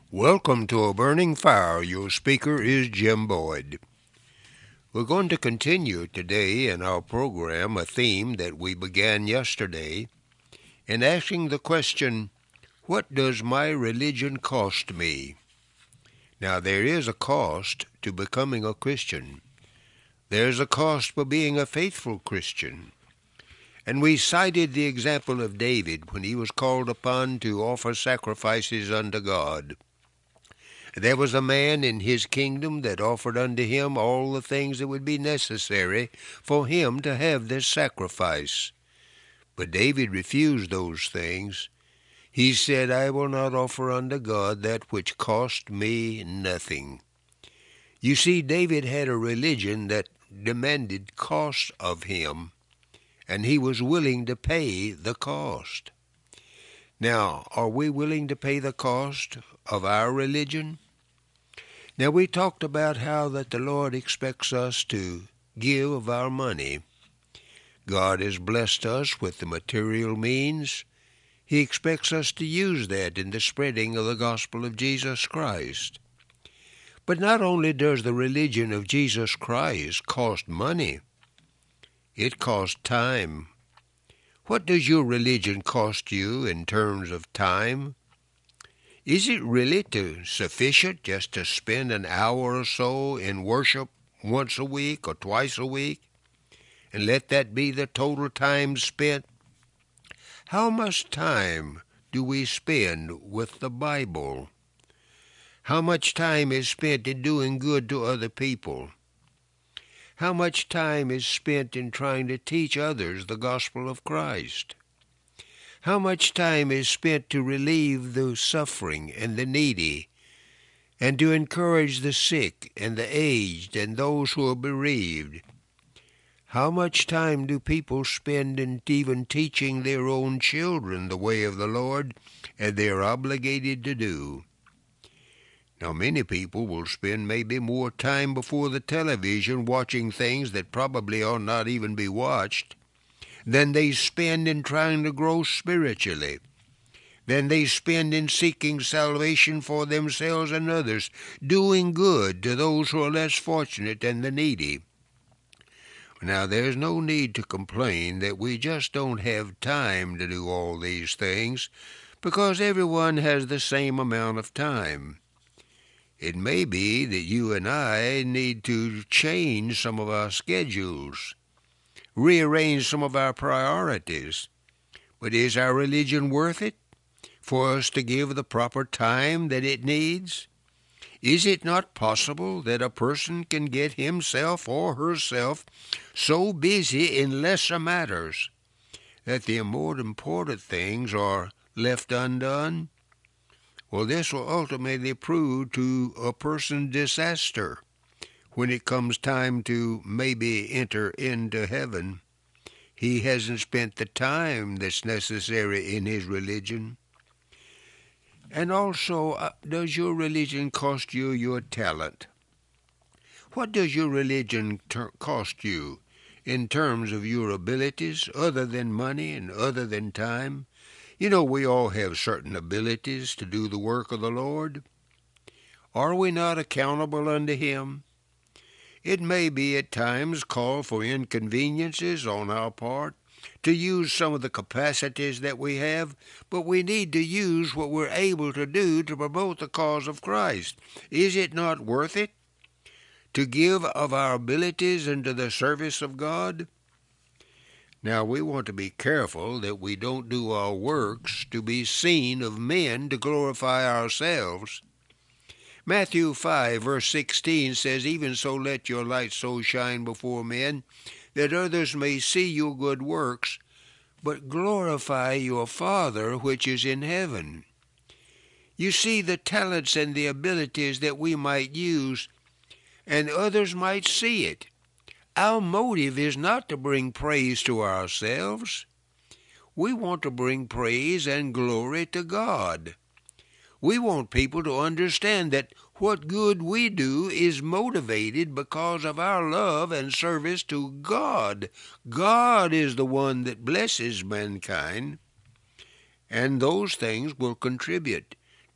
Welcome to A Burning Fire. Your speaker is Jim Boyd. We're going to continue today in our program a theme that we began yesterday in asking the question, what does my religion cost me? Now, there is a cost to becoming a Christian. There's a cost for being a faithful Christian. And we cited the example of David when he was called upon to offer sacrifices unto God. There was a man in his kingdom that offered unto him all the things that would be necessary for him to have this sacrifice. But David refused those things. He said, I will not offer unto God that which cost me nothing. You see, David had a religion that demanded cost of him, and he was willing to pay the cost. Now, are we willing to pay the cost of our religion? Now, we talked about how that the Lord expects us to give of our money. God has blessed us with the material means. He expects us to use that in the spreading of the gospel of Jesus Christ. But not only does the religion of Jesus Christ cost money, it costs time. What does your religion cost you in terms of time? Is it really sufficient just to spend an hour or so in worship once a week or twice a week and let that be the total time spent? How much time do we spend with the Bible? How much time is spent in doing good to other people? How much time is spent in trying to teach others the gospel of Christ? How much time is spent to relieve the suffering and the needy, and to encourage the sick and the aged and those who are bereaved? How much time do people spend in even teaching their own children the way of the Lord, as they are obligated to do? Now, many people will spend maybe more time before the television watching things that probably ought not even be watched than they spend in trying to grow spiritually, than they spend in seeking salvation for themselves and others, doing good to those who are less fortunate and the needy. Now, there's no need to complain that we just don't have time to do all these things, because everyone has the same amount of time. It may be that you and I need to change some of our schedules, rearrange some of our priorities. But is our religion worth it for us to give the proper time that it needs? Is it not possible that a person can get himself or herself so busy in lesser matters that the more important things are left undone? Well, this will ultimately prove to a person disaster when it comes time to maybe enter into heaven. He hasn't spent the time that's necessary in his religion. And also, does your religion cost you your talent? What does your religion cost you in terms of your abilities, other than money and other than time? You know, we all have certain abilities to do the work of the Lord. Are we not accountable unto Him? It may be at times call for inconveniences on our part to use some of the capacities that we have, but we need to use what we're able to do to promote the cause of Christ. Is it not worth it to give of our abilities into the service of God? Now, we want to be careful that we don't do our works to be seen of men to glorify ourselves. Matthew 5, verse 16 says, Even so let your light so shine before men, that others may see your good works, but glorify your Father which is in heaven. You see, the talents and the abilities that we might use, and others might see it. Our motive is not to bring praise to ourselves. We want to bring praise and glory to God. We want people to understand that what good we do is motivated because of our love and service to God. God is the one that blesses mankind, and those things will contribute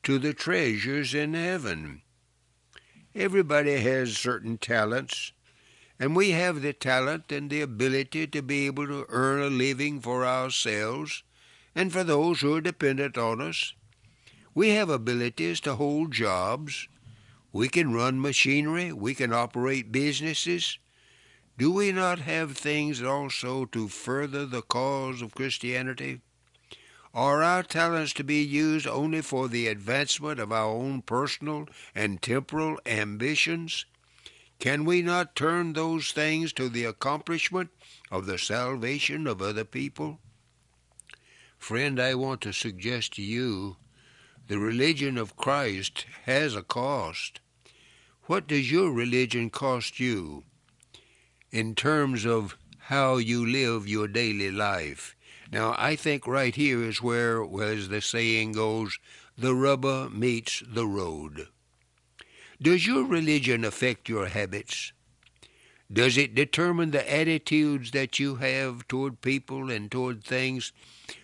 to the treasures in heaven. Everybody has certain talents, and we have the talent and the ability to be able to earn a living for ourselves and for those who are dependent on us. We have abilities to hold jobs. We can run machinery. We can operate businesses. Do we not have things also to further the cause of Christianity? Are our talents to be used only for the advancement of our own personal and temporal ambitions? Can we not turn those things to the accomplishment of the salvation of other people? Friend, I want to suggest to you the religion of Christ has a cost. What does your religion cost you in terms of how you live your daily life? Now, I think right here is where, as the saying goes, the rubber meets the road. Does your religion affect your habits? Does it determine the attitudes that you have toward people and toward things?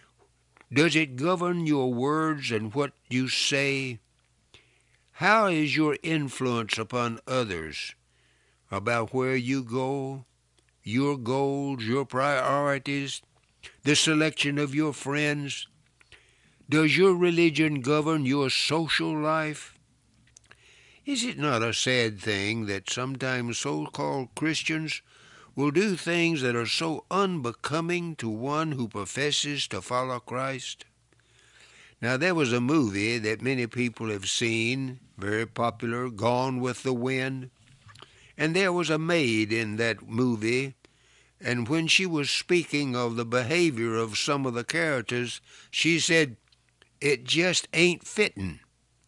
Does it govern your words and what you say? How is your influence upon others about where you go, your goals, your priorities, the selection of your friends? Does your religion govern your social life? Is it not a sad thing that sometimes so-called Christians will do things that are so unbecoming to one who professes to follow Christ? Now, there was a movie that many people have seen, very popular, Gone with the Wind, and there was a maid in that movie, and when she was speaking of the behavior of some of the characters, she said, "It just ain't fittin'."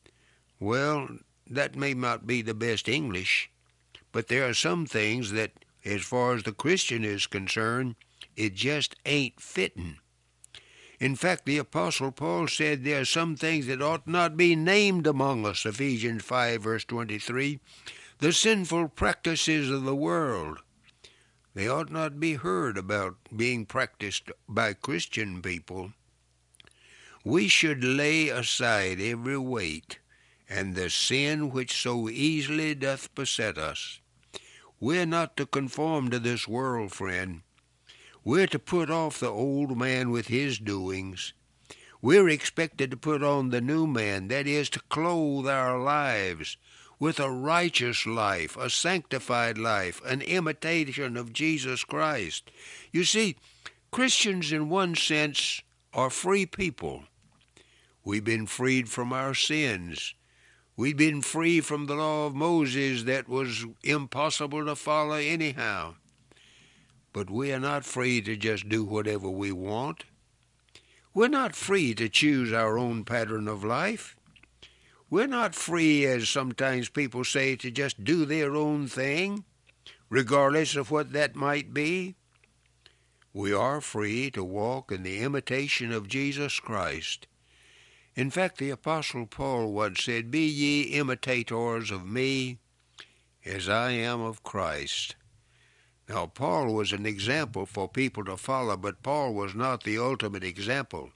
Well, that may not be the best English, but there are some things that, as far as the Christian is concerned, it just ain't fittin'. In fact, the Apostle Paul said there are some things that ought not be named among us, Ephesians 5, verse 23, the sinful practices of the world. They ought not be heard about being practiced by Christian people. We should lay aside every weight and the sin which so easily doth beset us. We're not to conform to this world, friend. We're to put off the old man with his doings. We're expected to put on the new man, that is, to clothe our lives with a righteous life, a sanctified life, an imitation of Jesus Christ. You see, Christians in one sense are free people. We've been freed from our sins. We've been free from the law of Moses that was impossible to follow anyhow. But we are not free to just do whatever we want. We're not free to choose our own pattern of life. We're not free, as sometimes people say, to just do their own thing, regardless of what that might be. We are free to walk in the imitation of Jesus Christ. In fact, the Apostle Paul once said, "Be ye imitators of me, as I am of Christ." Now, Paul was an example for people to follow, but Paul was not the ultimate example.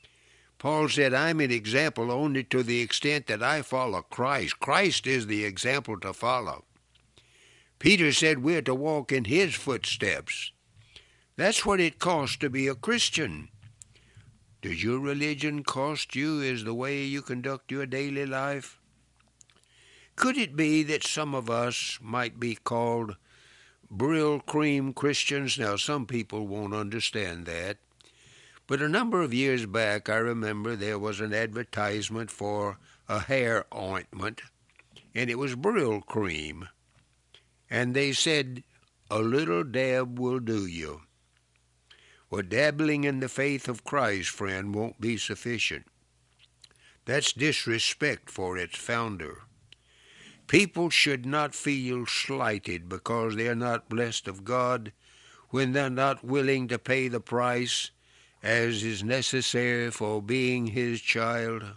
Paul said, "I'm an example only to the extent that I follow Christ. Christ is the example to follow." Peter said we're to walk in his footsteps. That's what it costs to be a Christian. Does your religion cost you as the way you conduct your daily life? Could it be that some of us might be called Brill cream Christians? Now, some people won't understand that. But a number of years back, I remember there was an advertisement for a hair ointment, and it was Brill cream. And they said, "A little dab will do you." Well, dabbling in the faith of Christ, friend, won't be sufficient. That's disrespect for its founder. People should not feel slighted because they are not blessed of God when they're not willing to pay the price as is necessary for being his child.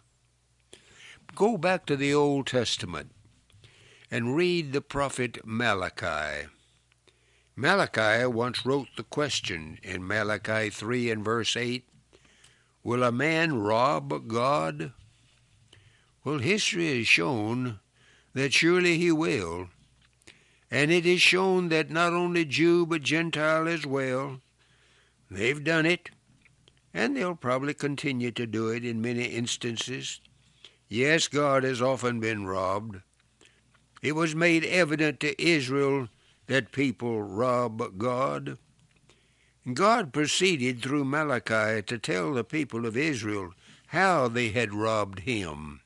Go back to the Old Testament and read the prophet Malachi. Malachi once wrote the question in Malachi 3 and verse 8, "Will a man rob God?" Well, history has shown that surely he will, and it is shown that not only Jew but Gentile as well, they've done it, and they'll probably continue to do it in many instances. Yes, God has often been robbed. It was made evident to Israel that people rob God. God proceeded through Malachi to tell the people of Israel how they had robbed him.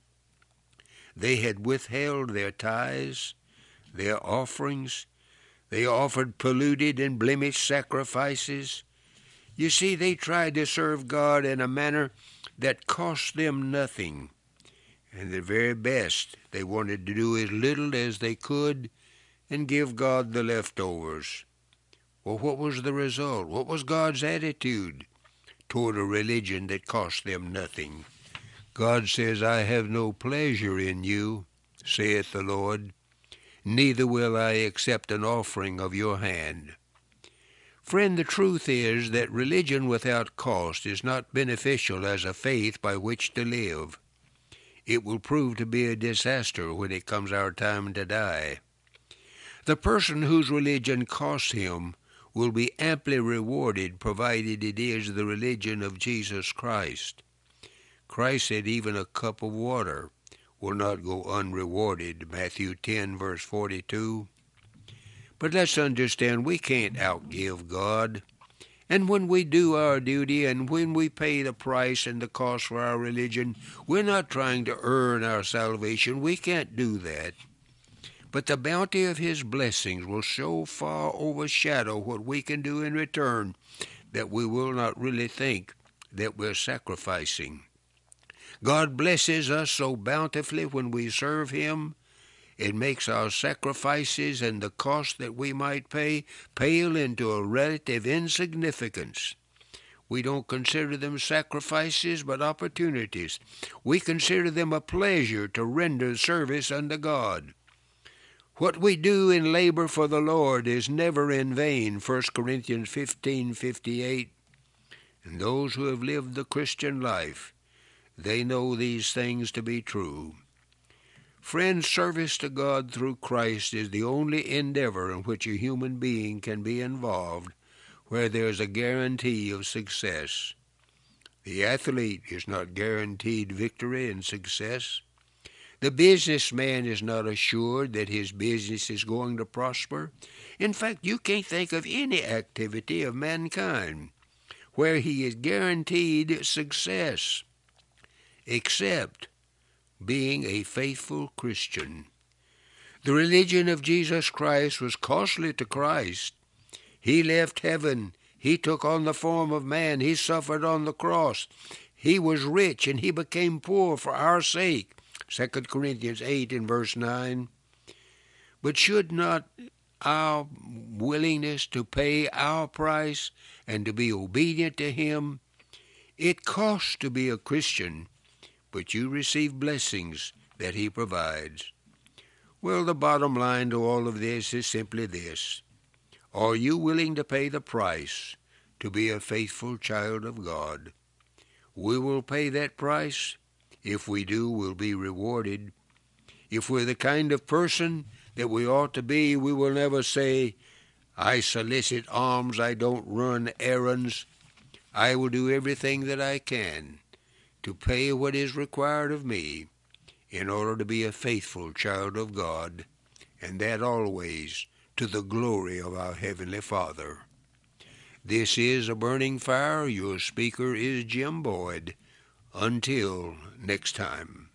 They had withheld their tithes, their offerings. They offered polluted and blemished sacrifices. You see, they tried to serve God in a manner that cost them nothing. And the very best, they wanted to do as little as they could and give God the leftovers. Well, what was the result? What was God's attitude toward a religion that cost them nothing? God says, I have no pleasure in you, saith the Lord, neither will I accept an offering of your hand. Friend, the truth is that religion without cost is not beneficial as a faith by which to live. It will prove to be a disaster when it comes our time to die. The person whose religion costs him will be amply rewarded, provided it is the religion of Jesus Christ. Christ said even a cup of water will not go unrewarded, Matthew 10, verse 42. But let's understand, we can't outgive God. And when we do our duty and when we pay the price and the cost for our religion, we're not trying to earn our salvation. We can't do that. But the bounty of his blessings will so far overshadow what we can do in return that we will not really think that we're sacrificing. God blesses us so bountifully when we serve him, it makes our sacrifices and the cost that we might pay pale into a relative insignificance. We don't consider them sacrifices but opportunities. We consider them a pleasure to render service unto God. What we do in labor for the Lord is never in vain, 1 Corinthians 15:58. And those who have lived the Christian life, they know these things to be true. Friend, service to God through Christ is the only endeavor in which a human being can be involved where there is a guarantee of success. The athlete is not guaranteed victory and success. The businessman is not assured that his business is going to prosper. In fact, you can't think of any activity of mankind where he is guaranteed success, except being a faithful Christian. The religion of Jesus Christ was costly to Christ. He left heaven. He took on the form of man. He suffered on the cross. He was rich and he became poor for our sake. 2 Corinthians 8 and verse 9. But should not our willingness to pay our price and to be obedient to him, it costs to be a Christian, but you receive blessings that he provides. Well, the bottom line to all of this is simply this. Are you willing to pay the price to be a faithful child of God? We will pay that price. If we do, we'll be rewarded. If we're the kind of person that we ought to be, we will never say, I solicit alms, I don't run errands. I will do everything that I can to pay what is required of me in order to be a faithful child of God, and that always to the glory of our Heavenly Father. This is A Burning Fire. Your speaker is Jim Boyd. Until next time.